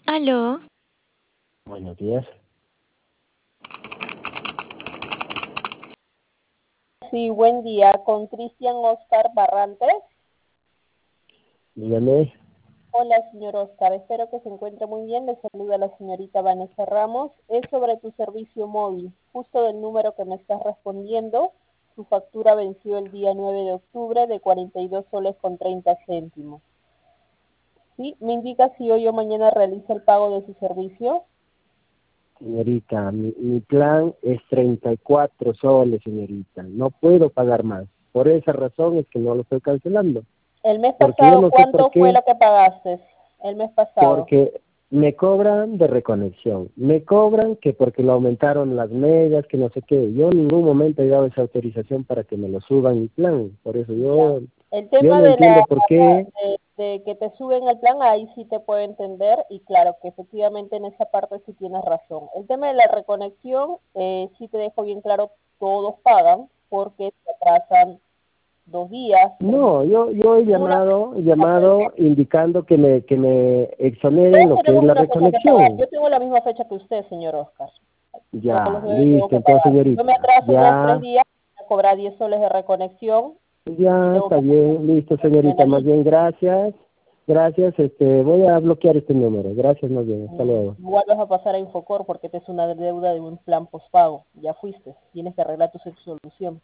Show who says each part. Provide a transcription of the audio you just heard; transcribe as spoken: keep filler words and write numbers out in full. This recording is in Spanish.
Speaker 1: Aló,
Speaker 2: Buenos días.
Speaker 3: Sí, buen día. Con Cristian Oscar Barrantes.
Speaker 2: Dígame.
Speaker 3: Hola, señor Oscar. Espero que se encuentre muy bien. Le saluda la señorita Vanessa Ramos. Es sobre tu servicio móvil. Justo del número que me estás respondiendo, su factura venció el día nueve de octubre de cuarenta y dos soles con treinta céntimos. ¿Sí? ¿Me indica si hoy o mañana realiza el pago de su servicio?
Speaker 2: Señorita, mi, mi plan es treinta y cuatro soles, señorita. No puedo pagar más. Por esa razón es que no lo estoy cancelando.
Speaker 3: El mes
Speaker 2: Porque yo
Speaker 3: pasado,
Speaker 2: no sé por
Speaker 3: ¿cuánto fue
Speaker 2: qué.
Speaker 3: lo que pagaste? El mes pasado.
Speaker 2: Porque me cobran de reconexión. Me cobran que porque lo aumentaron las megas, que no sé qué. Yo en ningún momento he dado esa autorización para que me lo suban mi plan. Por eso yo,
Speaker 3: Ya. El
Speaker 2: yo
Speaker 3: tema
Speaker 2: no
Speaker 3: de la
Speaker 2: entiendo por qué.
Speaker 3: de, de que te suben el plan, ahí sí te puedo entender y claro que efectivamente en esa parte sí tienes razón. El tema de la reconexión, eh, sí te dejo bien claro, todos pagan porque se atrasan dos días, tres días.
Speaker 2: No, yo yo he
Speaker 3: Una,
Speaker 2: llamado, he llamado indicando que me que me exoneren
Speaker 3: todos
Speaker 2: lo que es
Speaker 3: tenemos
Speaker 2: la
Speaker 3: una fecha que pagar.
Speaker 2: reconexión.
Speaker 3: Yo tengo la misma fecha que usted, señor Oscar. Todos los
Speaker 2: Ya,
Speaker 3: nueve tengo
Speaker 2: listo,
Speaker 3: que
Speaker 2: entonces
Speaker 3: pagar. Yo me
Speaker 2: señorita,
Speaker 3: atraso dos, tres
Speaker 2: ya,
Speaker 3: días, me cobrar diez soles de reconexión y
Speaker 2: ya
Speaker 3: tengo
Speaker 2: está
Speaker 3: que
Speaker 2: bien, listo señorita, más
Speaker 3: penalizar.
Speaker 2: bien gracias, gracias, este, voy a bloquear este número, gracias más bien, hasta
Speaker 3: Mm,
Speaker 2: luego.
Speaker 3: Igual vas a pasar a Infocor porque te es una deuda de un plan postpago. Ya fuiste, tienes que arreglar tu solución.